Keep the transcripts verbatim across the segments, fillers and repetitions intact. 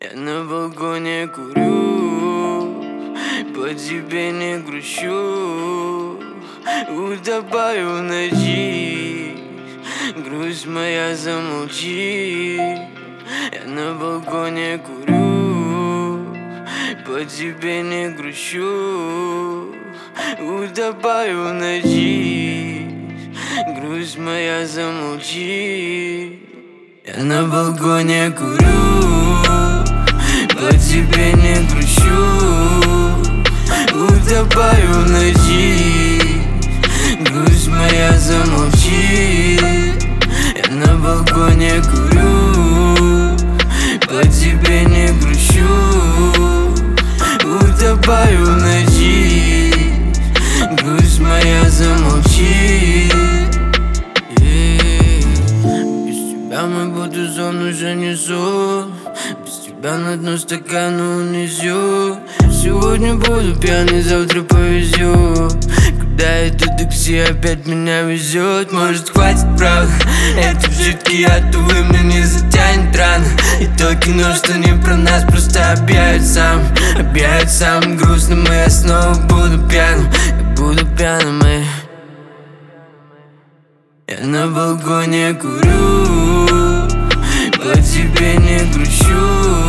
Я на балконе курю, по тебе не грущу, утопаю в ночи, грусть моя замолчи. Я на балконе курю, по тебе не грущу, утопаю в ночи, грусть моя замолчи. Я на балконе курю, по тебе не грущу, утопаю в ночи, грусть моя замолчи. Я на балконе курю, по тебе не грущу, утопаю в ночи, грусть моя замолчи. Я мой буду сон уже несу, без тебя на дно стакана унесу. Сегодня буду пьяный, завтра повезет. Когда это такси опять меня везет, может хватит прав. Это жидкий яд, увы, мне не затянет рано. И то кино, что не про нас, просто объявит сам. Объявит сам грустным, и я снова буду пьяным. Я буду пьяным, и я на балконе курю, по тебе не грущу,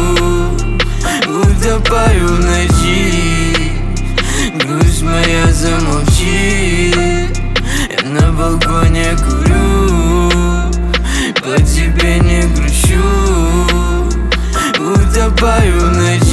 утопаю в ночи, грусть моя замолчи. Я на балконе курю, по тебе не грущу, утопаю в ночи.